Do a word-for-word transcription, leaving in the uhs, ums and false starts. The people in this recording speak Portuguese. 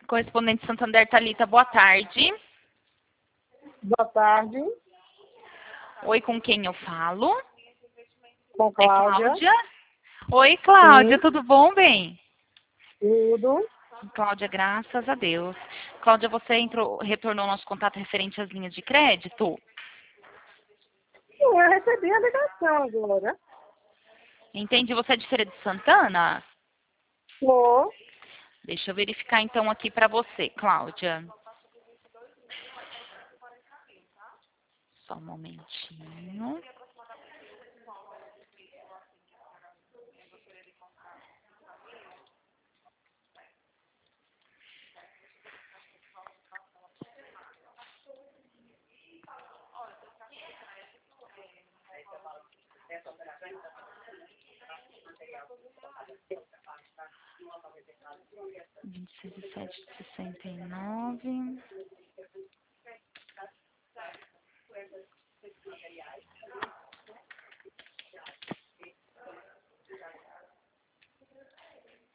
Correspondente Santander, Thalita, boa tarde. Boa tarde. Oi, com quem eu falo? Com É Cláudia. Cláudia? Oi, Cláudia, Sim. tudo bom, bem? Tudo. Cláudia, graças a Deus. Cláudia, você entrou, retornou nosso contato referente às linhas de crédito? Sim, eu recebi a ligação agora. Entendi, você é de Feira de Santana? Tô. Deixa eu verificar então aqui para você, Cláudia. Só um momentinho. vinte e seis, sete, sessenta e nove.